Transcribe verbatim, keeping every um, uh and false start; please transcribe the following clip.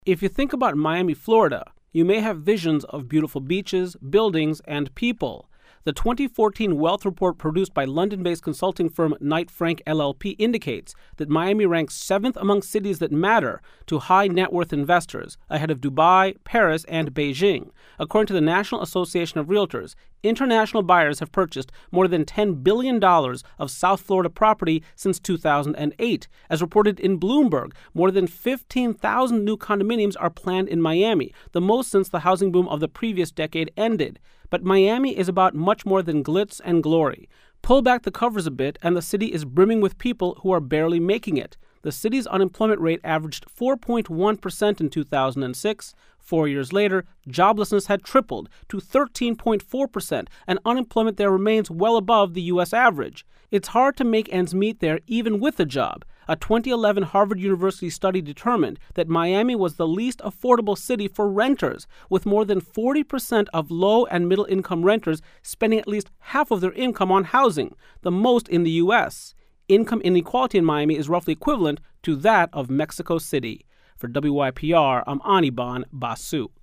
If you think about Miami, Florida, you may have visions of beautiful beaches, buildings, and people. The twenty fourteen Wealth Report produced by London-based consulting firm Knight Frank L L P indicates that Miami ranks seventh among cities that matter to high net worth investors, ahead of Dubai, Paris, and Beijing. According to the National Association of Realtors, international buyers have purchased more than ten billion dollars of South Florida property since two thousand eight. As reported in Bloomberg, more than fifteen thousand new condominiums are planned in Miami, the most since the housing boom of the previous decade ended. But Miami is about much more than glitz and glory. Pull back the covers a bit, and the city is brimming with people who are barely making it. The city's unemployment rate averaged four point one percent in two thousand six. Four years later, joblessness had tripled to thirteen point four percent, and unemployment there remains well above the U S average. It's hard to make ends meet there even with a job. A twenty eleven Harvard University study determined that Miami was the least affordable city for renters, with more than forty percent of low and middle income renters spending at least half of their income on housing, the most in the U S. Income inequality in Miami is roughly equivalent to that of Mexico City. For W Y P R, I'm Anirban Basu.